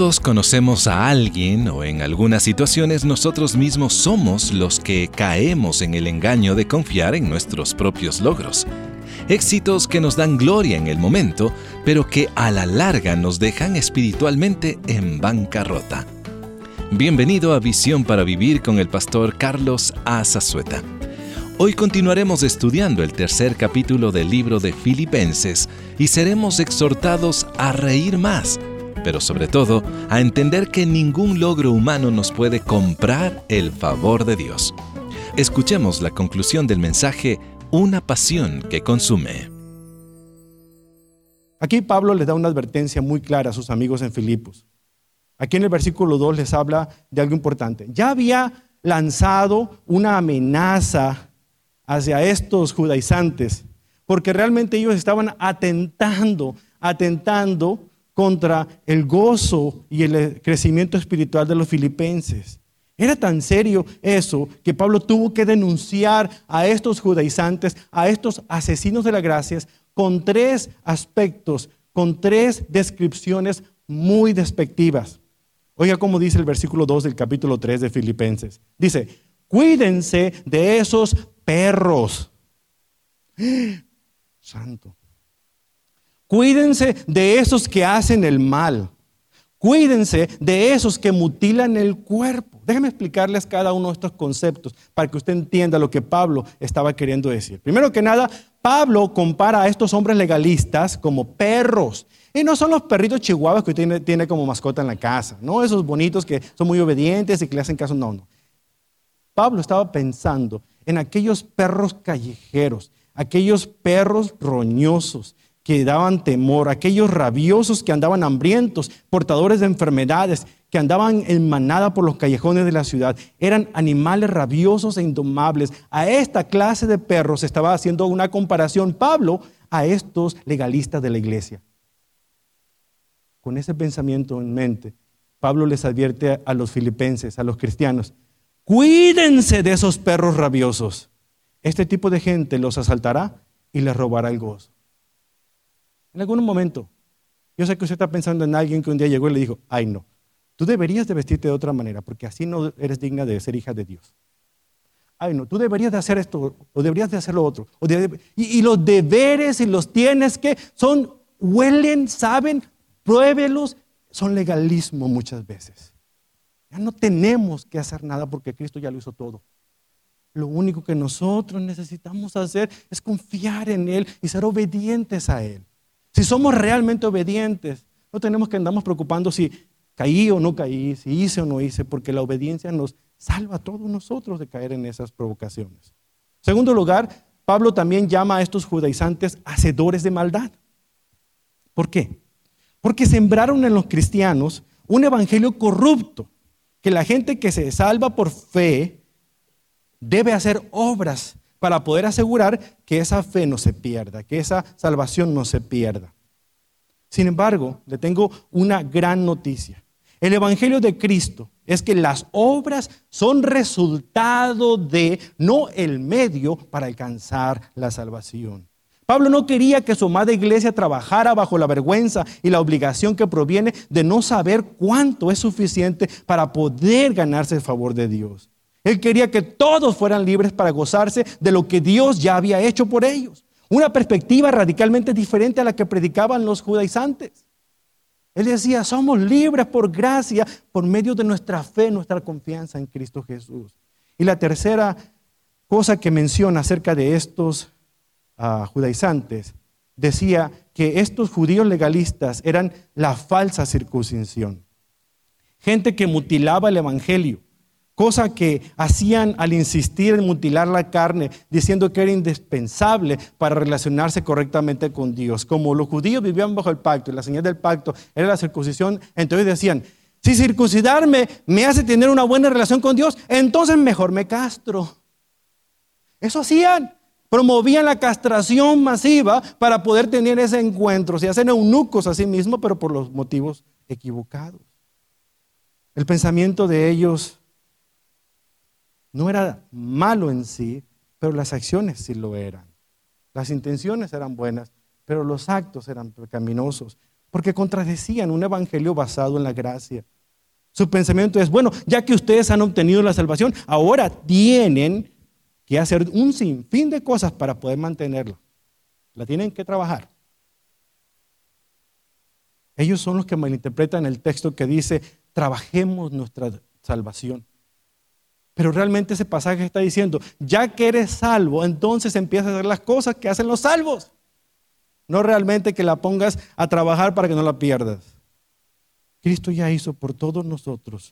Todos conocemos a alguien o en algunas situaciones nosotros mismos somos los que caemos en el engaño de confiar en nuestros propios logros. Éxitos que nos dan gloria en el momento, pero que a la larga nos dejan espiritualmente en bancarrota. Bienvenido a Visión para Vivir con el pastor Carlos A. Zazueta. Hoy continuaremos estudiando el tercer capítulo del libro de Filipenses y seremos exhortados a reír más, pero sobre todo a entender que ningún logro humano nos puede comprar el favor de Dios. Escuchemos la conclusión del mensaje, una pasión que consume. Aquí Pablo les da una advertencia muy clara a sus amigos en Filipos. Aquí en el versículo 2 les habla de algo importante. Ya había lanzado una amenaza hacia estos judaizantes, porque realmente ellos estaban atentando contra el gozo y el crecimiento espiritual de los filipenses. Era tan serio eso que Pablo tuvo que denunciar a estos judaizantes, a estos asesinos de las gracias, con 3 aspectos, con 3 descripciones muy despectivas. Oiga cómo dice el versículo 2 del capítulo 3 de Filipenses. Dice, cuídense de esos perros. Santo. Cuídense de esos que hacen el mal. Cuídense de esos que mutilan el cuerpo. Déjenme explicarles cada uno de estos conceptos para que usted entienda lo que Pablo estaba queriendo decir. Primero que nada, Pablo compara a estos hombres legalistas como perros. Y no son los perritos chihuahuas que usted tiene como mascota en la casa, no esos bonitos que son muy obedientes y que le hacen caso, no. Pablo estaba pensando en aquellos perros callejeros, aquellos perros roñosos que daban temor, aquellos rabiosos que andaban hambrientos, portadores de enfermedades, que andaban en manada por los callejones de la ciudad. Eran animales rabiosos e indomables. A esta clase de perros estaba haciendo una comparación Pablo a estos legalistas de la iglesia. Con ese pensamiento en mente, Pablo les advierte a los filipenses, a los cristianos, cuídense de esos perros rabiosos. Este tipo de gente los asaltará y les robará el gozo. En algún momento, yo sé que usted está pensando en alguien que un día llegó y le dijo, ay no, tú deberías de vestirte de otra manera porque así no eres digna de ser hija de Dios. Ay no, tú deberías de hacer esto o deberías de hacer lo otro. Y los deberes y los tienes que huelen, saben, pruébelos, son legalismo muchas veces. Ya no tenemos que hacer nada porque Cristo ya lo hizo todo. Lo único que nosotros necesitamos hacer es confiar en Él y ser obedientes a Él. Si somos realmente obedientes, no tenemos que andarnos preocupando si caí o no caí, si hice o no hice, porque la obediencia nos salva a todos nosotros de caer en esas provocaciones. En segundo lugar, Pablo también llama a estos judaizantes hacedores de maldad. ¿Por qué? Porque sembraron en los cristianos un evangelio corrupto, que la gente que se salva por fe debe hacer obras para poder asegurar que esa fe no se pierda, que esa salvación no se pierda. Sin embargo, le tengo una gran noticia. El evangelio de Cristo es que las obras son resultado de, no el medio para alcanzar la salvación. Pablo no quería que su amada iglesia trabajara bajo la vergüenza y la obligación que proviene de no saber cuánto es suficiente para poder ganarse el favor de Dios. Él quería que todos fueran libres para gozarse de lo que Dios ya había hecho por ellos. Una perspectiva radicalmente diferente a la que predicaban los judaizantes. Él decía, somos libres por gracia, por medio de nuestra fe, nuestra confianza en Cristo Jesús. Y la tercera cosa que menciona acerca de estos judaizantes, decía que estos judíos legalistas eran la falsa circuncisión. Gente que mutilaba el evangelio. Cosa que hacían al insistir en mutilar la carne, diciendo que era indispensable para relacionarse correctamente con Dios. Como los judíos vivían bajo el pacto y la señal del pacto era la circuncisión, entonces decían, si circuncidarme me hace tener una buena relación con Dios, entonces mejor me castro. Eso hacían. Promovían la castración masiva para poder tener ese encuentro. Se hacen eunucos a sí mismos, pero por los motivos equivocados. El pensamiento de ellos no era malo en sí, pero las acciones sí lo eran. Las intenciones eran buenas, pero los actos eran pecaminosos. porque contradecían un evangelio basado en la gracia. Su pensamiento es, bueno, ya que ustedes han obtenido la salvación, ahora tienen que hacer un sinfín de cosas para poder mantenerla. La tienen que trabajar. Ellos son los que malinterpretan el texto que dice, trabajemos nuestra salvación. Pero realmente ese pasaje está diciendo, ya que eres salvo, entonces empieza a hacer las cosas que hacen los salvos. No realmente que la pongas a trabajar para que no la pierdas. Cristo ya hizo por todos nosotros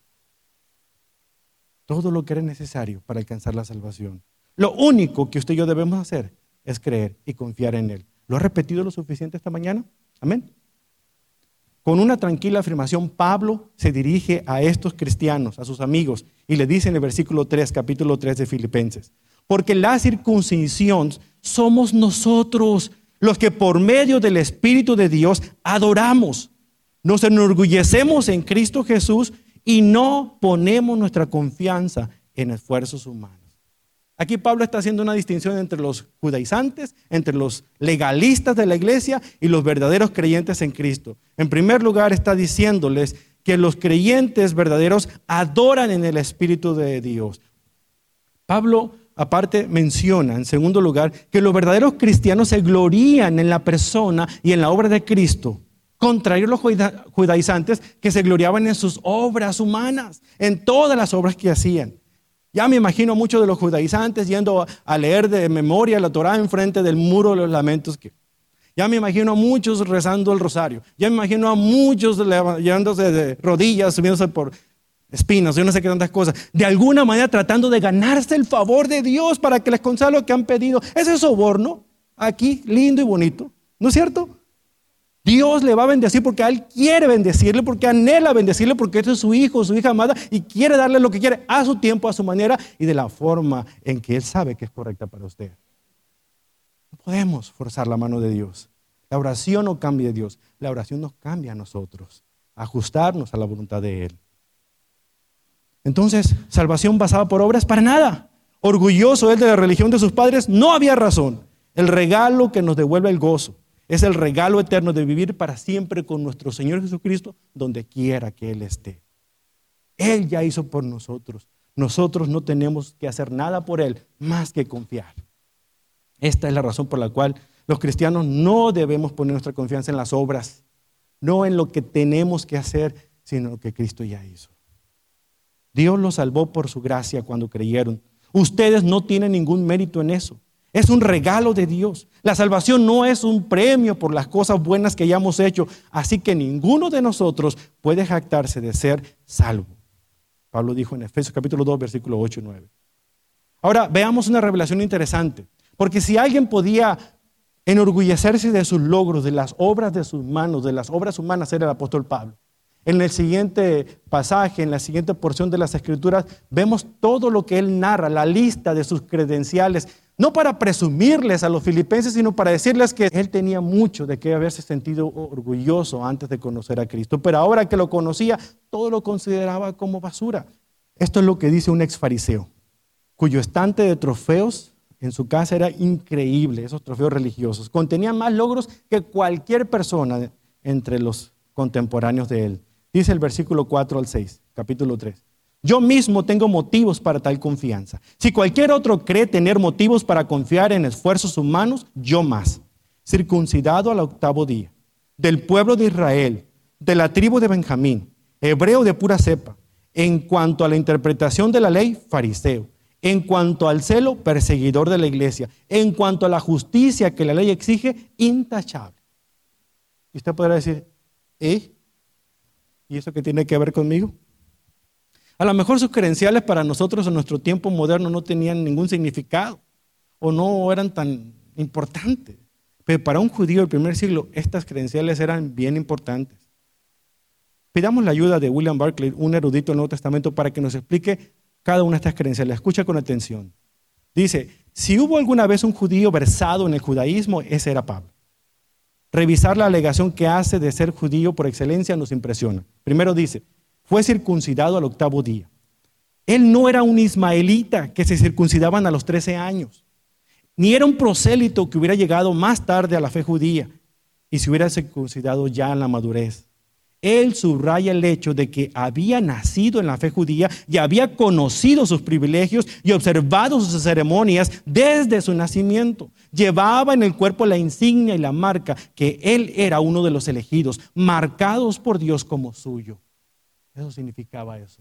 todo lo que era necesario para alcanzar la salvación. Lo único que usted y yo debemos hacer es creer y confiar en Él. ¿Lo ha repetido lo suficiente esta mañana? Amén. Con una tranquila afirmación, Pablo se dirige a estos cristianos, a sus amigos, y le dice en el versículo 3, capítulo 3 de Filipenses, porque la circuncisión somos nosotros, los que por medio del Espíritu de Dios adoramos, nos enorgullecemos en Cristo Jesús y no ponemos nuestra confianza en esfuerzos humanos. Aquí Pablo está haciendo una distinción entre los judaizantes, entre los legalistas de la iglesia y los verdaderos creyentes en Cristo. En primer lugar está diciéndoles que los creyentes verdaderos adoran en el Espíritu de Dios. Pablo aparte menciona en segundo lugar que los verdaderos cristianos se glorían en la persona y en la obra de Cristo, contrario a los judaizantes que se gloriaban en sus obras humanas, en todas las obras que hacían. Ya me imagino a muchos de los judaizantes yendo a leer de memoria la Torá enfrente del muro de los lamentos. Ya me imagino a muchos rezando el rosario. Ya me imagino a muchos llevándose de rodillas, subiéndose por espinas, yo no sé qué tantas cosas. De alguna manera tratando de ganarse el favor de Dios para que les conceda lo que han pedido. Ese soborno aquí, lindo y bonito, ¿no es cierto? Dios le va a bendecir porque Él quiere bendecirle, porque anhela bendecirle, porque este es su hijo, su hija amada, y quiere darle lo que quiere a su tiempo, a su manera y de la forma en que Él sabe que es correcta para usted. No podemos forzar la mano de Dios. La oración no cambia a Dios, la oración nos cambia a nosotros, ajustarnos a la voluntad de Él. Entonces, salvación basada por obras, para nada. Orgulloso Él de la religión de sus padres, no había razón. El regalo que nos devuelve el gozo es el regalo eterno de vivir para siempre con nuestro Señor Jesucristo donde quiera que Él esté. Él ya hizo por nosotros. Nosotros no tenemos que hacer nada por Él más que confiar. Esta es la razón por la cual los cristianos no debemos poner nuestra confianza en las obras, no en lo que tenemos que hacer, sino en lo que Cristo ya hizo. Dios los salvó por su gracia cuando creyeron. Ustedes no tienen ningún mérito en eso. Es un regalo de Dios. La salvación no es un premio por las cosas buenas que hayamos hecho. Así que ninguno de nosotros puede jactarse de ser salvo. Pablo dijo en Efesios capítulo 2, versículo 8 y 9. Ahora veamos una revelación interesante. Porque si alguien podía enorgullecerse de sus logros, de las obras de sus manos, de las obras humanas, era el apóstol Pablo. En el siguiente pasaje, en la siguiente porción de las Escrituras, vemos todo lo que él narra, la lista de sus credenciales, no para presumirles a los filipenses, sino para decirles que él tenía mucho de qué haberse sentido orgulloso antes de conocer a Cristo. Pero ahora que lo conocía, todo lo consideraba como basura. Esto es lo que dice un ex fariseo, cuyo estante de trofeos en su casa era increíble, esos trofeos religiosos. Contenían más logros que cualquier persona entre los contemporáneos de él. Dice el versículo 4 al 6, capítulo 3. Yo mismo tengo motivos para tal confianza. Si cualquier otro cree tener motivos para confiar en esfuerzos humanos, yo más. Circuncidado al 8º día, del pueblo de Israel, de la tribu de Benjamín, hebreo de pura cepa, en cuanto a la interpretación de la ley, fariseo, en cuanto al celo, perseguidor de la iglesia, en cuanto a la justicia que la ley exige, intachable. Y usted podrá decir, ¿y eso qué tiene que ver conmigo? A lo mejor sus credenciales para nosotros en nuestro tiempo moderno no tenían ningún significado o no eran tan importantes. Pero para un judío del primer siglo, estas credenciales eran bien importantes. Pidamos la ayuda de William Barclay, un erudito del Nuevo Testamento, para que nos explique cada una de estas credenciales. Escucha con atención. Dice, si hubo alguna vez un judío versado en el judaísmo, ese era Pablo. Revisar la alegación que hace de ser judío por excelencia nos impresiona. Primero dice, fue circuncidado al 8º día. Él no era un ismaelita que se circuncidaban a los 13 años, ni era un prosélito que hubiera llegado más tarde a la fe judía. y se hubiera circuncidado ya en la madurez. Él subraya el hecho de que había nacido en la fe judía y había conocido sus privilegios y observado sus ceremonias desde su nacimiento. Llevaba en el cuerpo la insignia y la marca que él era uno de los elegidos, marcados por Dios como suyo. Eso significaba eso.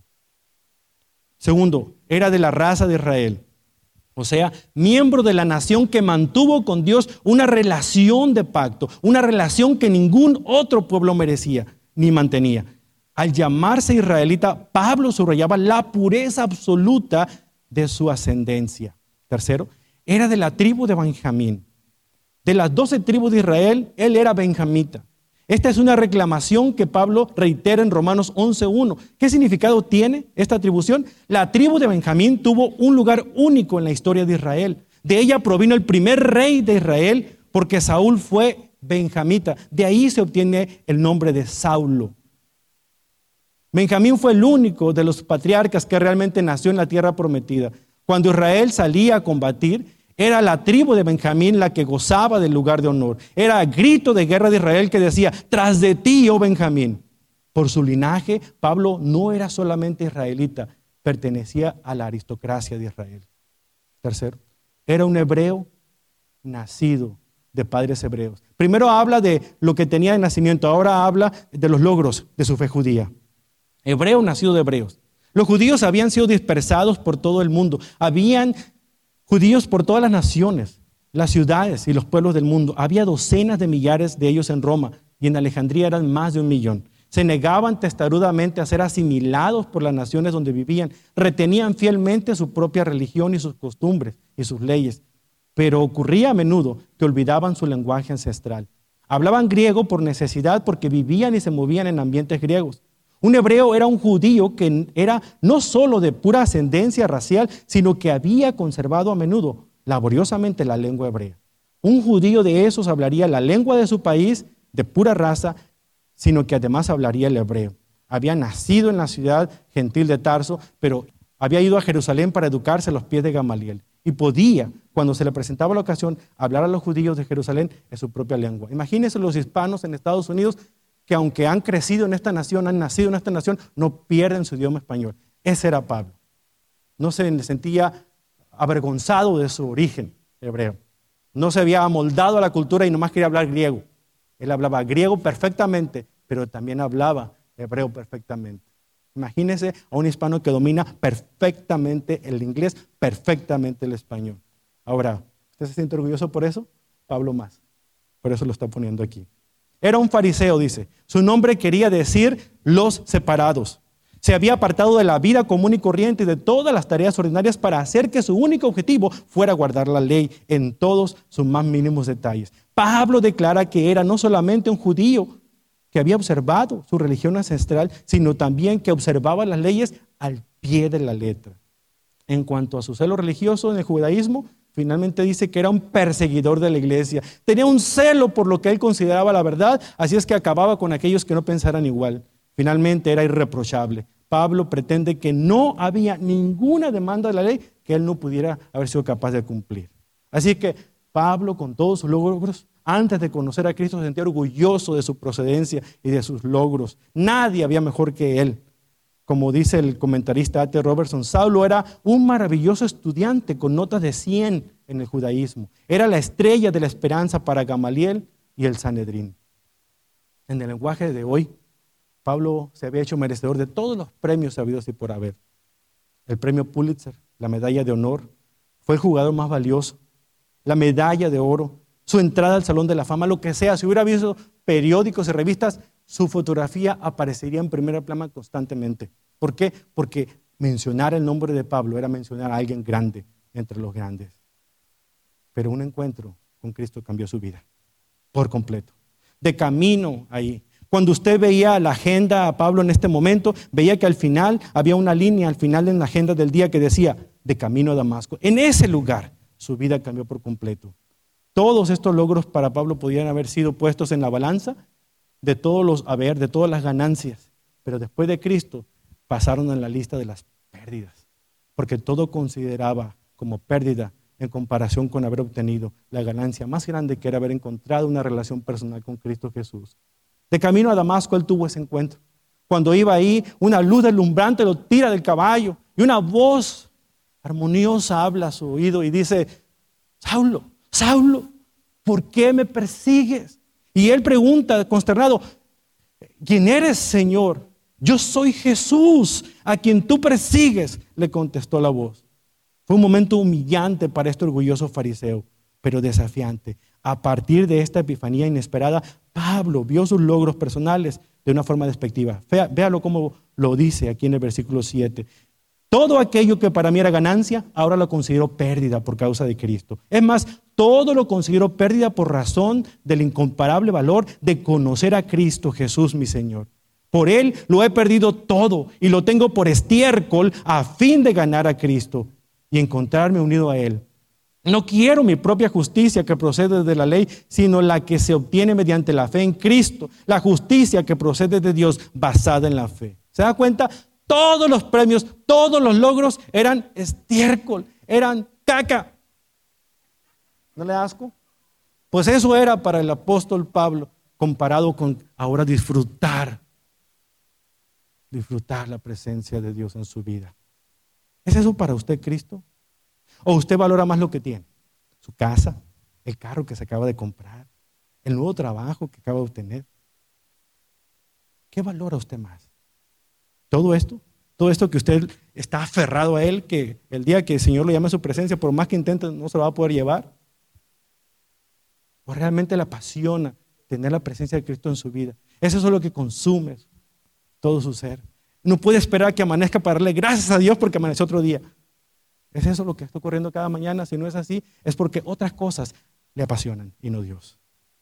Segundo, era de la raza de Israel. O sea, miembro de la nación que mantuvo con Dios una relación de pacto, una relación que ningún otro pueblo merecía ni mantenía. Al llamarse israelita, Pablo subrayaba la pureza absoluta de su ascendencia. Tercero, era de la tribu de Benjamín. De las 12 tribus de Israel, él era benjamita. Esta es una reclamación que Pablo reitera en Romanos 11:1. ¿Qué significado tiene esta atribución? La tribu de Benjamín tuvo un lugar único en la historia de Israel. De ella provino el primer rey de Israel, porque Saúl fue benjamita. De ahí se obtiene el nombre de Saulo. Benjamín fue el único de los patriarcas que realmente nació en la tierra prometida. Cuando Israel salía a combatir, era la tribu de Benjamín la que gozaba del lugar de honor. Era grito de guerra de Israel que decía: tras de ti, oh Benjamín. Por su linaje, Pablo no era solamente israelita, pertenecía a la aristocracia de Israel. Tercero, era un hebreo nacido de padres hebreos. Primero habla de lo que tenía de nacimiento, ahora habla de los logros de su fe judía. Hebreo nacido de hebreos. Los judíos habían sido dispersados por todo el mundo. Habían judíos por todas las naciones, las ciudades y los pueblos del mundo. Había docenas de millares de ellos en Roma y en Alejandría eran más de 1 millón. Se negaban testarudamente a ser asimilados por las naciones donde vivían. Retenían fielmente su propia religión y sus costumbres y sus leyes. Pero ocurría a menudo que olvidaban su lenguaje ancestral. Hablaban griego por necesidad porque vivían y se movían en ambientes griegos. Un hebreo era un judío que era no solo de pura ascendencia racial, sino que había conservado a menudo laboriosamente la lengua hebrea. Un judío de esos hablaría la lengua de su país, de pura raza, sino que además hablaría el hebreo. Había nacido en la ciudad gentil de Tarso, pero había ido a Jerusalén para educarse a los pies de Gamaliel. Y podía, cuando se le presentaba la ocasión, hablar a los judíos de Jerusalén en su propia lengua. Imagínense los hispanos en Estados Unidos que aunque han crecido en esta nación, han nacido en esta nación, no pierden su idioma español. Ese era Pablo. No se sentía avergonzado de su origen hebreo. No se había amoldado a la cultura y nomás quería hablar griego. Él hablaba griego perfectamente, pero también hablaba hebreo perfectamente. Imagínense a un hispano que domina perfectamente el inglés, perfectamente el español. Ahora, ¿usted se siente orgulloso por eso? Pablo más. Por eso lo está poniendo aquí. Era un fariseo, dice. Su nombre quería decir los separados. Se había apartado de la vida común y corriente y de todas las tareas ordinarias para hacer que su único objetivo fuera guardar la ley en todos sus más mínimos detalles. Pablo declara que era no solamente un judío que había observado su religión ancestral, sino también que observaba las leyes al pie de la letra. En cuanto a su celo religioso en el judaísmo, finalmente dice que era un perseguidor de la iglesia. Tenía un celo por lo que él consideraba la verdad, así es que acababa con aquellos que no pensaran igual. Finalmente era irreprochable. Pablo pretende que no había ninguna demanda de la ley que él no pudiera haber sido capaz de cumplir. Así que Pablo, con todos sus logros, antes de conocer a Cristo, se sentía orgulloso de su procedencia y de sus logros. Nadie había mejor que él. Como dice el comentarista A.T. Robertson, Saulo era un maravilloso estudiante con notas de 100 en el judaísmo. Era la estrella de la esperanza para Gamaliel y el Sanedrín. En el lenguaje de hoy, Pablo se había hecho merecedor de todos los premios habidos y por haber. El premio Pulitzer, la medalla de honor, fue el jugador más valioso, la medalla de oro, su entrada al Salón de la Fama, lo que sea. Si hubiera visto periódicos y revistas, su fotografía aparecería en primera plana constantemente. ¿Por qué? Porque mencionar el nombre de Pablo era mencionar a alguien grande entre los grandes. Pero un encuentro con Cristo cambió su vida por completo. De camino ahí, cuando usted veía la agenda a Pablo en este momento, veía que al final había una línea, al final en la agenda del día que decía, de camino a Damasco. En ese lugar su vida cambió por completo. Todos estos logros para Pablo podían haber sido puestos en la balanza de todos los haber, de todas las ganancias. Pero después de Cristo pasaron en la lista de las pérdidas. Porque todo consideraba como pérdida en comparación con haber obtenido la ganancia más grande, que era haber encontrado una relación personal con Cristo Jesús. De camino a Damasco, él tuvo ese encuentro. Cuando iba ahí, una luz deslumbrante lo tira del caballo y una voz armoniosa habla a su oído y dice: Saulo, Saulo, ¿por qué me persigues? Y él pregunta consternado: ¿quién eres, Señor? Yo soy Jesús, a quien tú persigues, le contestó la voz. Fue un momento humillante para este orgulloso fariseo, pero desafiante. A partir de esta epifanía inesperada, Pablo vio sus logros personales de una forma despectiva. Véalo cómo lo dice aquí en el versículo 7. Todo aquello que para mí era ganancia, ahora lo considero pérdida por causa de Cristo. Es más, todo lo considero pérdida por razón del incomparable valor de conocer a Cristo Jesús, mi Señor. Por Él lo he perdido todo y lo tengo por estiércol a fin de ganar a Cristo y encontrarme unido a Él. No quiero mi propia justicia que procede de la ley, sino la que se obtiene mediante la fe en Cristo, la justicia que procede de Dios basada en la fe. ¿Se da cuenta? Todos los premios, todos los logros eran estiércol, eran caca. ¿No le da asco? Pues eso era para el apóstol Pablo, comparado con ahora disfrutar la presencia de Dios en su vida. ¿Es eso para usted, Cristo? ¿O usted valora más lo que tiene? Su casa, el carro que se acaba de comprar, el nuevo trabajo que acaba de obtener. ¿Qué valora usted más? Todo esto que usted está aferrado a Él, que el día que el Señor lo llame a su presencia, por más que intente, no se lo va a poder llevar. ¿O realmente le apasiona tener la presencia de Cristo en su vida? Eso es lo que consume todo su ser. No puede esperar que amanezca para darle gracias a Dios porque amaneció otro día. ¿Es eso lo que está ocurriendo cada mañana? Si no es así, es porque otras cosas le apasionan y no Dios.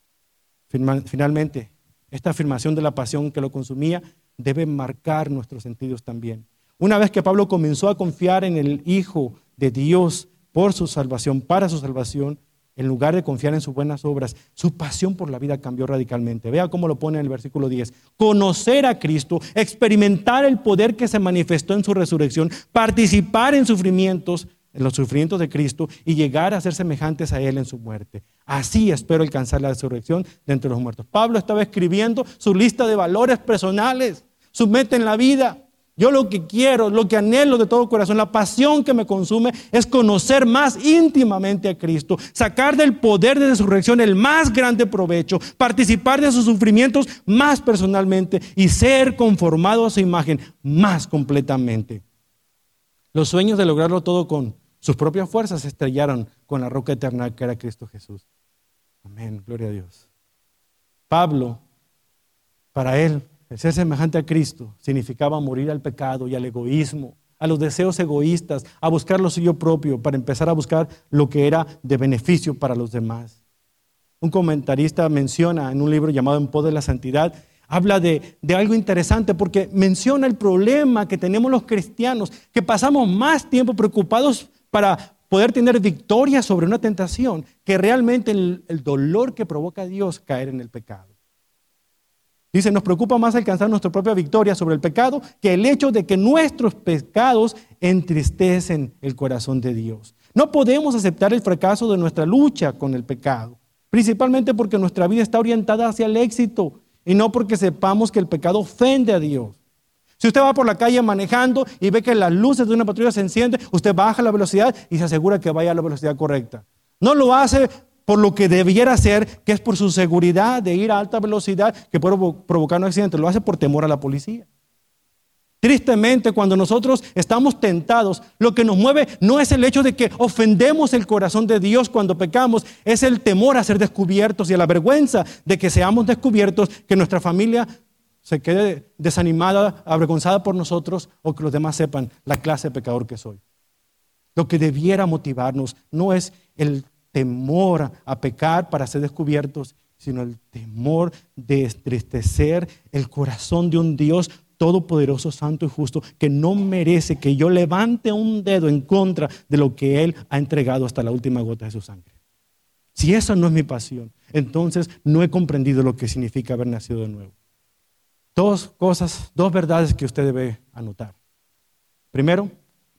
Finalmente, esta afirmación de la pasión que lo consumía debe marcar nuestros sentidos también. Una vez que Pablo comenzó a confiar en el Hijo de Dios por su salvación, para su salvación, en lugar de confiar en sus buenas obras, su pasión por la vida cambió radicalmente. Vea cómo lo pone en el versículo 10. Conocer a Cristo, experimentar el poder que se manifestó en su resurrección, participar en los sufrimientos de Cristo y llegar a ser semejantes a Él en su muerte. Así espero alcanzar la resurrección de entre los muertos. Pablo estaba escribiendo su lista de valores personales, su meta en la vida. Yo lo que quiero, lo que anhelo de todo corazón, la pasión que me consume es conocer más íntimamente a Cristo, sacar del poder de resurrección el más grande provecho, participar de sus sufrimientos más personalmente y ser conformado a su imagen más completamente. Los sueños de lograrlo todo con sus propias fuerzas se estrellaron con la roca eterna que era Cristo Jesús. Amén, gloria a Dios. Pablo, para él, el ser semejante a Cristo significaba morir al pecado y al egoísmo, a los deseos egoístas, a buscar lo suyo propio para empezar a buscar lo que era de beneficio para los demás. Un comentarista menciona en un libro llamado En pos de la santidad, habla de algo interesante porque menciona el problema que tenemos los cristianos, que pasamos más tiempo preocupados para poder tener victoria sobre una tentación que realmente el dolor que provoca a Dios caer en el pecado. Dice, nos preocupa más alcanzar nuestra propia victoria sobre el pecado que el hecho de que nuestros pecados entristecen el corazón de Dios. No podemos aceptar el fracaso de nuestra lucha con el pecado, principalmente porque nuestra vida está orientada hacia el éxito y no porque sepamos que el pecado ofende a Dios. Si usted va por la calle manejando y ve que las luces de una patrulla se encienden, usted baja la velocidad y se asegura que vaya a la velocidad correcta. No lo hace por lo que debiera hacer, que es por su seguridad de ir a alta velocidad, que puede provocar un accidente. Lo hace por temor a la policía. Tristemente, cuando nosotros estamos tentados, lo que nos mueve no es el hecho de que ofendemos el corazón de Dios cuando pecamos, es el temor a ser descubiertos y a la vergüenza de que seamos descubiertos, que nuestra familia se quede desanimada, avergonzada por nosotros o que los demás sepan la clase de pecador que soy. Lo que debiera motivarnos no es el temor a pecar para ser descubiertos, sino el temor de entristecer el corazón de un Dios todopoderoso, santo y justo, que no merece que yo levante un dedo en contra de lo que Él ha entregado hasta la última gota de su sangre. Si esa no es mi pasión, entonces no he comprendido lo que significa haber nacido de nuevo. Dos verdades que usted debe anotar. Primero,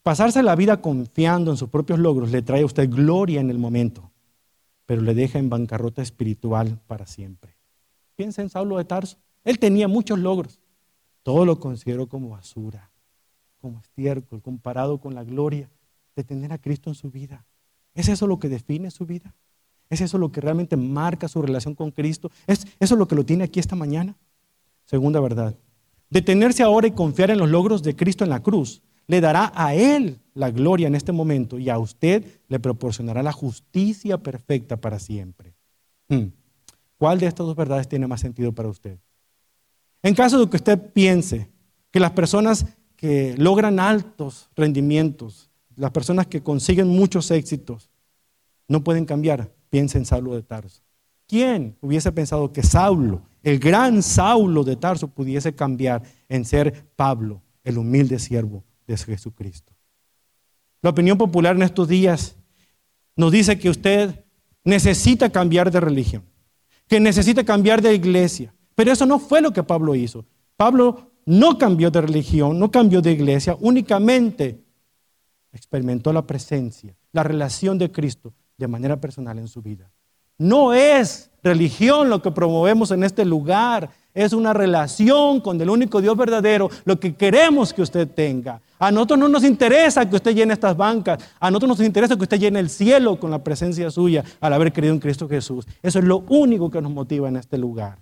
Pasarse la vida confiando en sus propios logros le trae a usted gloria en el momento, pero le deja en bancarrota espiritual para siempre. Piensa en Saulo de Tarso. Él tenía muchos logros. Todo lo consideró como basura, como estiércol, comparado con la gloria de tener a Cristo en su vida. ¿Es eso lo que define su vida? ¿Es eso lo que realmente marca su relación con Cristo? ¿Es eso lo que lo tiene aquí esta mañana? Segunda verdad. Detenerse ahora y confiar en los logros de Cristo en la cruz le dará a Él la gloria en este momento y a usted le proporcionará la justicia perfecta para siempre. ¿Cuál de estas dos verdades tiene más sentido para usted? En caso de que usted piense que las personas que logran altos rendimientos, las personas que consiguen muchos éxitos, no pueden cambiar, piense en Saulo de Tarso. ¿Quién hubiese pensado que Saulo, el gran Saulo de Tarso, pudiese cambiar en ser Pablo, el humilde siervo de Jesucristo? La opinión popular en estos días nos dice que usted necesita cambiar de religión, que necesita cambiar de iglesia, pero eso no fue lo que Pablo hizo. Pablo no cambió de religión, no cambió de iglesia, únicamente experimentó la presencia, la relación de Cristo de manera personal en su vida. No es religión lo que promovemos en este lugar, es una relación con el único Dios verdadero, lo que queremos que usted tenga. A nosotros no nos interesa que usted llene estas bancas, a nosotros nos interesa que usted llene el cielo con la presencia suya al haber creído en Cristo Jesús. Eso es lo único que nos motiva en este lugar.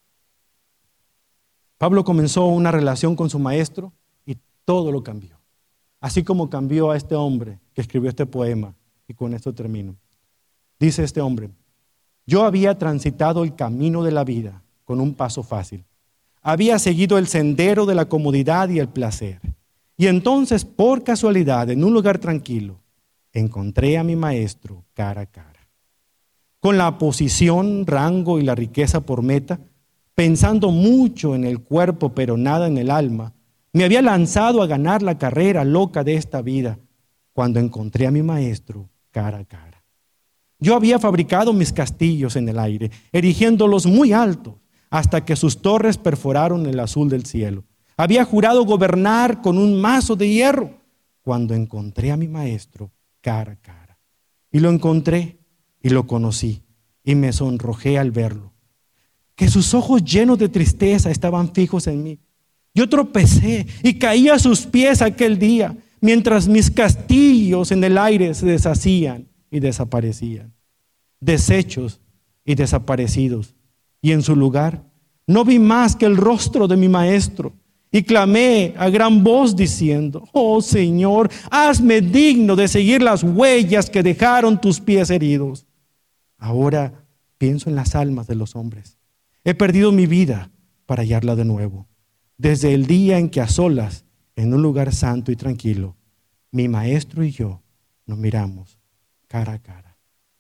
Pablo comenzó una relación con su maestro y todo lo cambió. Así como cambió a este hombre que escribió este poema, y con esto termino. Dice este hombre: yo había transitado el camino de la vida con un paso fácil. Había seguido el sendero de la comodidad y el placer. Y entonces, por casualidad, en un lugar tranquilo, encontré a mi maestro cara a cara. Con la posición, rango y la riqueza por meta, pensando mucho en el cuerpo pero nada en el alma, me había lanzado a ganar la carrera loca de esta vida cuando encontré a mi maestro cara a cara. Yo había fabricado mis castillos en el aire, erigiéndolos muy altos, hasta que sus torres perforaron el azul del cielo. Había jurado gobernar con un mazo de hierro, cuando encontré a mi maestro cara a cara. Y lo encontré y lo conocí, y me sonrojé al verlo. Que sus ojos llenos de tristeza estaban fijos en mí. Yo tropecé y caí a sus pies aquel día, mientras mis castillos en el aire se deshacían y desaparecían, deshechos y desaparecidos. Y en su lugar no vi más que el rostro de mi maestro, y clamé a gran voz diciendo: oh Señor, hazme digno de seguir las huellas que dejaron tus pies heridos. Ahora pienso en las almas de los hombres. He perdido mi vida para hallarla de nuevo. Desde el día en que a solas, en un lugar santo y tranquilo, mi maestro y yo nos miramos cara a cara.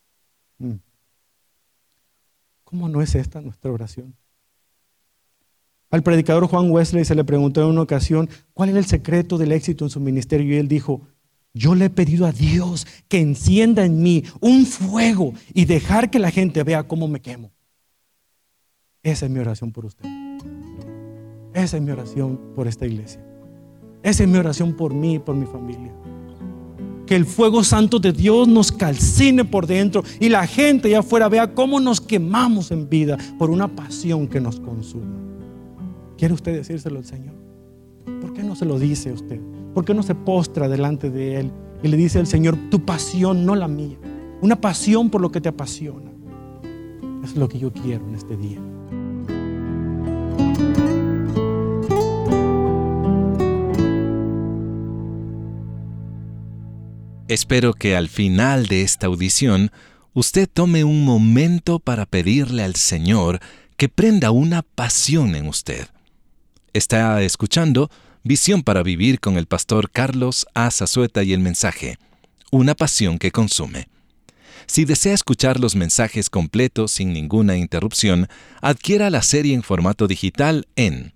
¿Cómo no es esta nuestra oración? Al predicador Juan Wesley se le preguntó en una ocasión cuál era el secreto del éxito en su ministerio, y él dijo: yo le he pedido a Dios que encienda en mí un fuego y dejar que la gente vea cómo me quemo. Esa es mi oración por usted. Esa es mi oración por esta iglesia. Esa es mi oración por mí y por mi familia. Que el fuego santo de Dios nos calcine por dentro y la gente allá afuera vea cómo nos quemamos en vida por una pasión que nos consuma. ¿Quiere usted decírselo al Señor? ¿Por qué no se lo dice usted? ¿Por qué no se postra delante de Él y le dice al Señor: tu pasión, no la mía? Una pasión por lo que te apasiona. Eso es lo que yo quiero en este día. Espero que al final de esta audición usted tome un momento para pedirle al Señor que prenda una pasión en usted. Está escuchando Visión para Vivir con el pastor Carlos A. Zazueta y el mensaje: una pasión que consume. Si desea escuchar los mensajes completos sin ninguna interrupción, adquiera la serie en formato digital en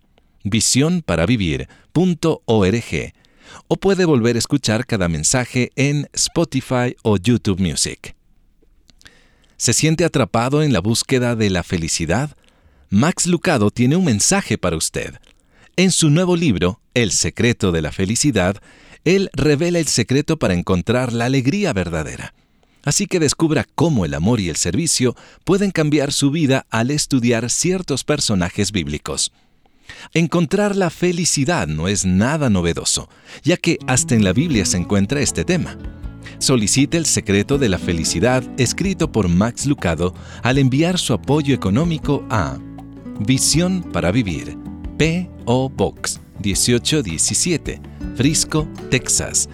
visionparavivir.org, o puede volver a escuchar cada mensaje en Spotify o YouTube Music. ¿Se siente atrapado en la búsqueda de la felicidad? Max Lucado tiene un mensaje para usted. En su nuevo libro, El secreto de la felicidad, Él revela el secreto para encontrar la alegría verdadera. Así que descubra cómo el amor y el servicio pueden cambiar su vida al estudiar ciertos personajes bíblicos. Encontrar la felicidad no es nada novedoso, ya que hasta en la Biblia se encuentra este tema. Solicite el secreto de la felicidad escrito por Max Lucado al enviar su apoyo económico a Visión para Vivir, P.O. Box 1817, Frisco, Texas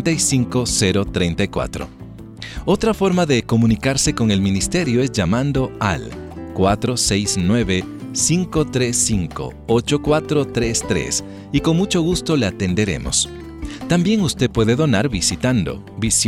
75034. Otra forma de comunicarse con el ministerio es llamando al 469-535-8433 y con mucho gusto le atenderemos. También usted puede donar visitando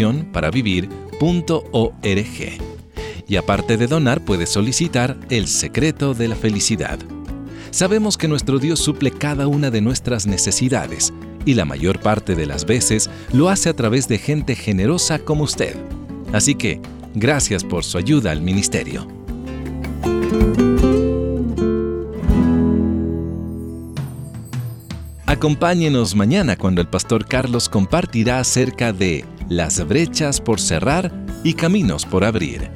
visionparavivir.org. Y aparte de donar, puede solicitar el secreto de la felicidad. Sabemos que nuestro Dios suple cada una de nuestras necesidades y la mayor parte de las veces lo hace a través de gente generosa como usted. Así que, gracias por su ayuda al ministerio. Acompáñenos mañana cuando el pastor Carlos compartirá acerca de las brechas por cerrar y caminos por abrir.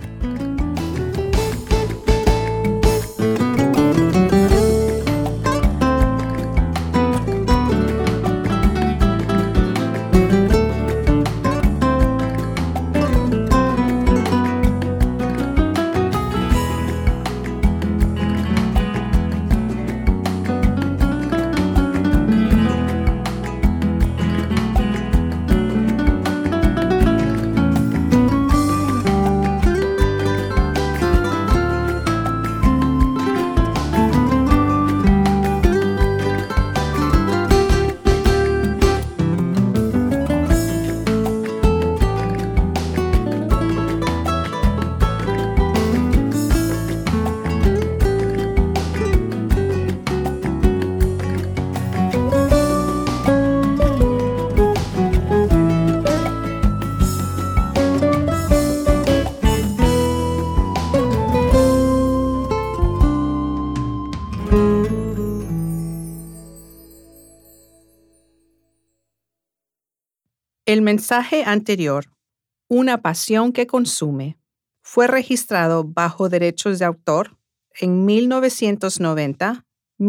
El mensaje anterior, Una pasión que consume, fue registrado bajo derechos de autor en 1990,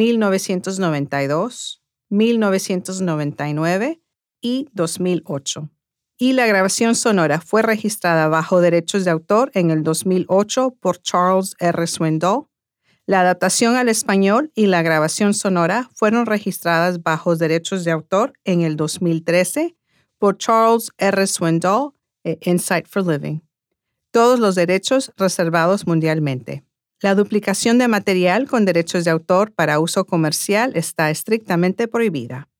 1992, 1999 y 2008. Y la grabación sonora fue registrada bajo derechos de autor en el 2008 por Charles R. Swindoll. La adaptación al español y la grabación sonora fueron registradas bajo derechos de autor en el 2013 por Charles R. Swindoll e Insight for Living. Todos los derechos reservados mundialmente. La duplicación de material con derechos de autor para uso comercial está estrictamente prohibida.